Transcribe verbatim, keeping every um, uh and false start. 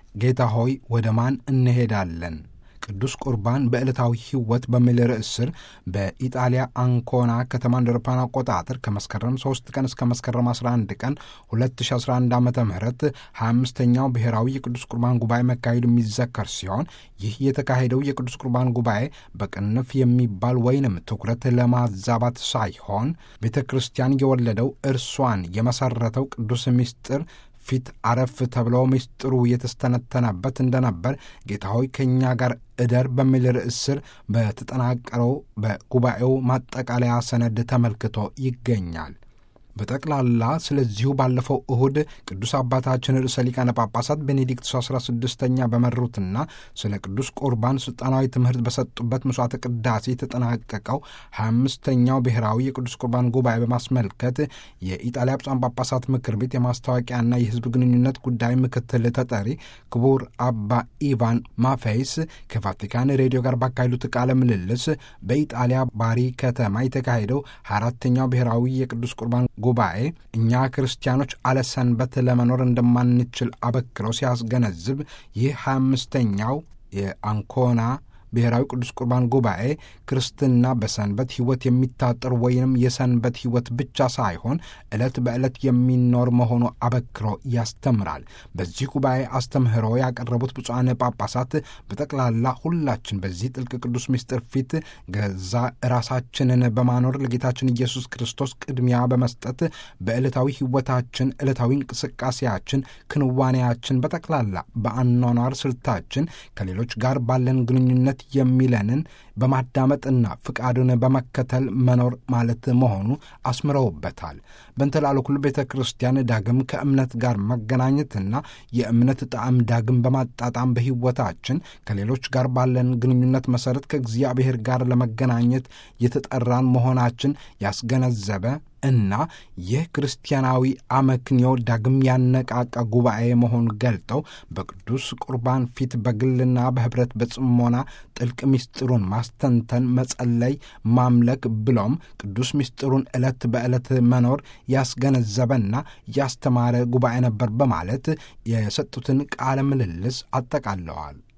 ጌታ ሆይ ወደ ማን እንሄዳለን? ቅዱስ ቁርባን በዕለታዊ ሕይወት በሚል ርዕስ ስር በኢጣሊያ አንኮና ከተማ እንደ አውሮፓውያን አቆጣጠር ከመስከረም ሶስት ቀን እስከ መስከረም አስራ አንድ ቀን ሁለት ሺህ አስራ አንድ ዓመተ ምህረት ሀያ አምስተኛው ብሔራዊ የቅዱስ ቁርባን ጉባኤ መካሄዱ የሚዘከር ሲሆን ይህ የተካሄደው የቅዱስ ቁርባን ጉባኤ በቅንፍ የሚባል ወይንም ትኩረት ለማዛባት ሳይሆን ቤተ ክርስቲያን የወለደው እርሷን የመሰረተው ቅዱስ ምስጢር ፊት አረፍ ተብለው ምስጢሩ የተስተነተነበት እንደነበር ጌታ ሆይ ከእኛ ጋር እደር በሚል ርዕስ ስር በተጠናቀረው በጉባኤው ማጠቃለያ ሰነድ ተመልክቶ ይገኛል። በጠቅላላ ስለዚሁ ባለፈው እሁድ ቅዱስ አባታችን ርዕሰ ሊቃነ ጳጳሳት ቤኔዲክቱስ አስራ ስድስተኛ በመሩትና ስለ ቅዱስ ቁርባን ስልጣናዊ ትምህርት በሰጡበት መስዋዕተ ቅዳሴ የተጠናቀቀው ሀያ አምስተኛው ብሔራዊ የቅዱስ ቁርባን ጉባኤ በማስመልከት የኢጣሊያ ብፁዓን ጳጳሳት ምክር ቤት የማስታወቂያና የሕዝብ ግንኙነት ጉዳይ ምክትል ተጠሪ ክቡር አባ ኢቫን ማፌይስ ከቫቲካን ሬዲዮ ጋር ባካሄዱት ቃለ ምልልስ በኢጣሊያ ባሪ ከተማ የተካሄደው ሀያ አራተኛው ብሔራዊ የቅዱስ ቁርባን ጉባኤ እኛ ክርስቲያኖች አለ ሰንበት ለመኖር እንደማንችል አበክረው ሲያስገነዝብ ይህ ሀያ አምስተኛው የአንኮና ብሔራዊ ቅዱስ ቁርባን ጉባኤ ክርስትና በሰንበት ሕይወት የሚታጠር ወይንም የሰንበት ሕይወት ብቻ ሳይሆን ዕለት በዕለት የሚኖር መሆኑ አበክሮ ያስተምራል። በዚህ ጉባኤ አስተምህሮ ያቀረቡት ብፁዓን ጳጳሳት በጠቅላላ ሁላችን በዚህ ጥልቅ ቅዱስ ምስጢር ፊት ገዛ ራሳችንን በማኖር ለጌታችን ኢየሱስ ክርስቶስ ቅድሚያ በመስጠት በዕለታዊ ሕይወታችን፣ ዕለታዊ እንቅስቃሴያችን፣ ክንዋኔያችን በጠቅላላ በአኗኗር ስልታችን ከሌሎች ጋር ባለን ግንኙነት የሚለንን በማዳመጥና ፍቃዱን በመከተል መኖር ማለት መሆኑ አስምረውበታል። በእንተላልኩል ቤተ ክርስቲያን ዳግም ከእምነት ጋር መገናኘትና የእምነት ጣዕም ዳግም በማጣጣም በሕይወታችን ከሌሎች ጋር ባለን ግንኙነት መሠረት ከእግዚአብሔር ጋር ለመገናኘት የተጠራን መሆናችን ያስገነዘበ እና ይህ ክርስቲያናዊ አመክንዮ ዳግም ያነቃቃ ጉባኤ መሆኑን ገልጠው በቅዱስ ቁርባን ፊት በግልና በኅብረት በጽሞና ጥልቅ ምስጢሩን ማስተንተን፣ መጸለይ፣ ማምለክ ብሎም ቅዱስ ምስጢሩን ዕለት በዕለት መኖር ያስገነዘበና ያስተማረ ጉባኤ ነበር በማለት የሰጡትን ቃለ ምልልስ አጠቃለዋል።